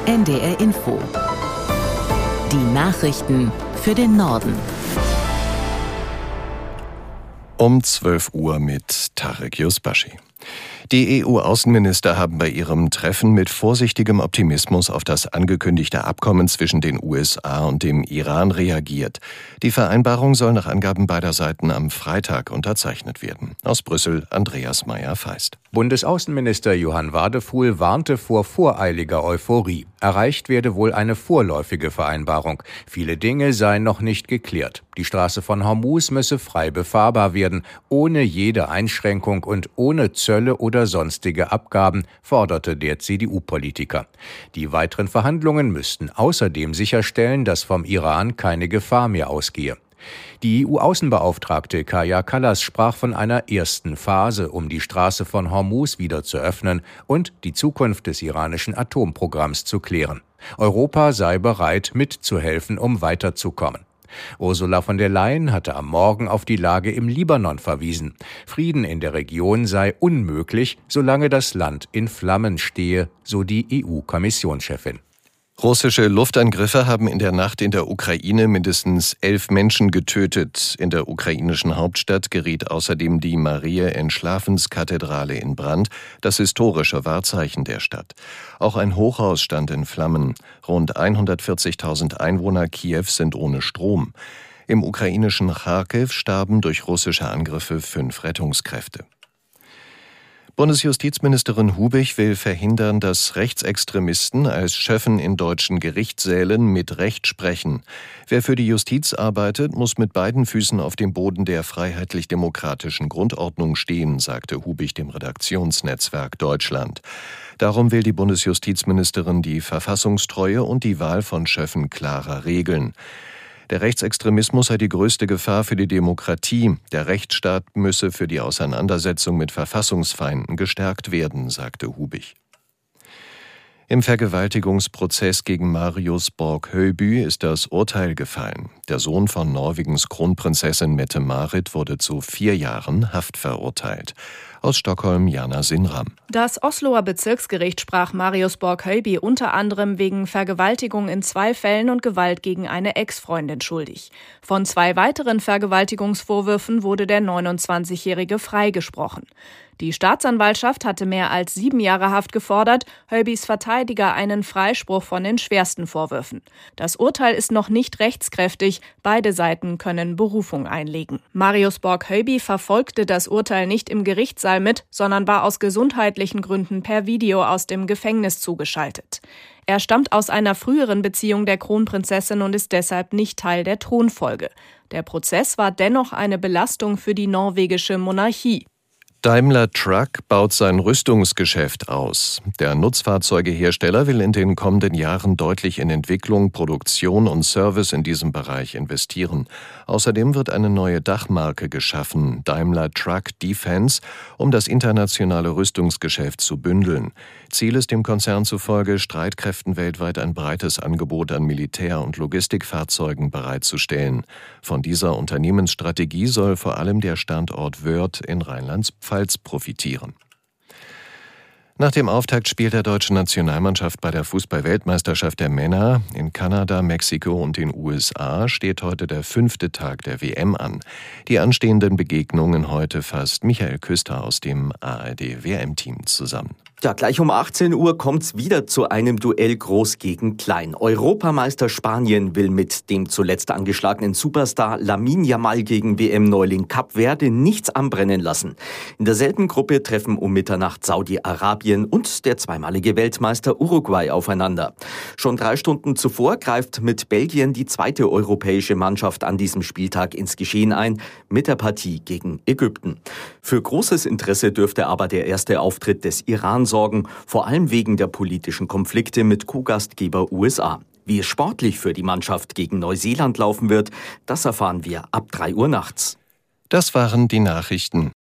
NDR Info. Die Nachrichten für den Norden. Um 12 Uhr mit Tarek Yusbashi. Die EU-Außenminister haben bei ihrem Treffen mit vorsichtigem Optimismus auf das angekündigte Abkommen zwischen den USA und dem Iran reagiert. Die Vereinbarung soll nach Angaben beider Seiten am Freitag unterzeichnet werden. Aus Brüssel Andreas Meyer-Feist. Bundesaußenminister Johann Wadefuhl warnte vor voreiliger Euphorie. Erreicht werde wohl eine vorläufige Vereinbarung. Viele Dinge seien noch nicht geklärt. Die Straße von Hormuz müsse frei befahrbar werden, ohne jede Einschränkung und ohne Zölle oder sonstige Abgaben, forderte der CDU-Politiker. Die weiteren Verhandlungen müssten außerdem sicherstellen, dass vom Iran keine Gefahr mehr ausgehe. Die EU-Außenbeauftragte Kaja Kallas sprach von einer ersten Phase, um die Straße von Hormuz wieder zu öffnen und die Zukunft des iranischen Atomprogramms zu klären. Europa sei bereit, mitzuhelfen, um weiterzukommen. Ursula von der Leyen hatte am Morgen auf die Lage im Libanon verwiesen. Frieden in der Region sei unmöglich, solange das Land in Flammen stehe, so die EU-Kommissionschefin. Russische Luftangriffe haben in der Nacht in der Ukraine mindestens 11 Menschen getötet. In der ukrainischen Hauptstadt geriet außerdem die Mariä-Entschlafens-Kathedrale in Brand, das historische Wahrzeichen der Stadt. Auch ein Hochhaus stand in Flammen. Rund 140.000 Einwohner Kiews sind ohne Strom. Im ukrainischen Charkiw starben durch russische Angriffe 5 Rettungskräfte. Bundesjustizministerin Hubich will verhindern, dass Rechtsextremisten als Schöffen in deutschen Gerichtssälen mit Recht sprechen. Wer für die Justiz arbeitet, muss mit beiden Füßen auf dem Boden der freiheitlich-demokratischen Grundordnung stehen, sagte Hubich dem Redaktionsnetzwerk Deutschland. Darum will die Bundesjustizministerin die Verfassungstreue und die Wahl von Schöffen klarer regeln. Der Rechtsextremismus sei die größte Gefahr für die Demokratie. Der Rechtsstaat müsse für die Auseinandersetzung mit Verfassungsfeinden gestärkt werden, sagte Hubich. Im Vergewaltigungsprozess gegen Marius Borg-Høiby ist das Urteil gefallen. Der Sohn von Norwegens Kronprinzessin Mette-Marit wurde zu 4 Jahren Haft verurteilt. Aus Stockholm Jana Sinram. Das Osloer Bezirksgericht sprach Marius Borg-Høiby unter anderem wegen Vergewaltigung in 2 Fällen und Gewalt gegen eine Ex-Freundin schuldig. Von 2 weiteren Vergewaltigungsvorwürfen wurde der 29-Jährige freigesprochen. Die Staatsanwaltschaft hatte mehr als 7 Jahre Haft gefordert, Høibys Verteidiger einen Freispruch von den schwersten Vorwürfen. Das Urteil ist noch nicht rechtskräftig, beide Seiten können Berufung einlegen. Marius Borg-Høiby verfolgte das Urteil nicht im Gerichtssaal mit, sondern war aus gesundheitlichen Gründen per Video aus dem Gefängnis zugeschaltet. Er stammt aus einer früheren Beziehung der Kronprinzessin und ist deshalb nicht Teil der Thronfolge. Der Prozess war dennoch eine Belastung für die norwegische Monarchie. Daimler Truck baut sein Rüstungsgeschäft aus. Der Nutzfahrzeugehersteller will in den kommenden Jahren deutlich in Entwicklung, Produktion und Service in diesem Bereich investieren. Außerdem wird eine neue Dachmarke geschaffen, Daimler Truck Defense, um das internationale Rüstungsgeschäft zu bündeln. Ziel ist dem Konzern zufolge, Streitkräften weltweit ein breites Angebot an Militär- und Logistikfahrzeugen bereitzustellen. Von dieser Unternehmensstrategie soll vor allem der Standort Wörth in Rheinland-Pfalz profitieren. Nach dem Auftaktspiel der deutschen Nationalmannschaft bei der Fußball-Weltmeisterschaft der Männer in Kanada, Mexiko und den USA steht heute der 5. Tag der WM an. Die anstehenden Begegnungen heute fasst Michael Küster aus dem ARD-WM-Team zusammen. Ja, gleich um 18 Uhr kommt's wieder zu einem Duell Groß gegen Klein. Europameister Spanien will mit dem zuletzt angeschlagenen Superstar Lamine Yamal gegen WM-Neuling Kap Verde nichts anbrennen lassen. In derselben Gruppe treffen um Mitternacht Saudi-Arabien und der zweimalige Weltmeister Uruguay aufeinander. Schon 3 Stunden zuvor greift mit Belgien die zweite europäische Mannschaft an diesem Spieltag ins Geschehen ein, mit der Partie gegen Ägypten. Für großes Interesse dürfte aber der erste Auftritt des Iran sorgen, vor allem wegen der politischen Konflikte mit Co-Gastgeber USA. Wie es sportlich für die Mannschaft gegen Neuseeland laufen wird, das erfahren wir ab 3 Uhr nachts. Das waren die Nachrichten.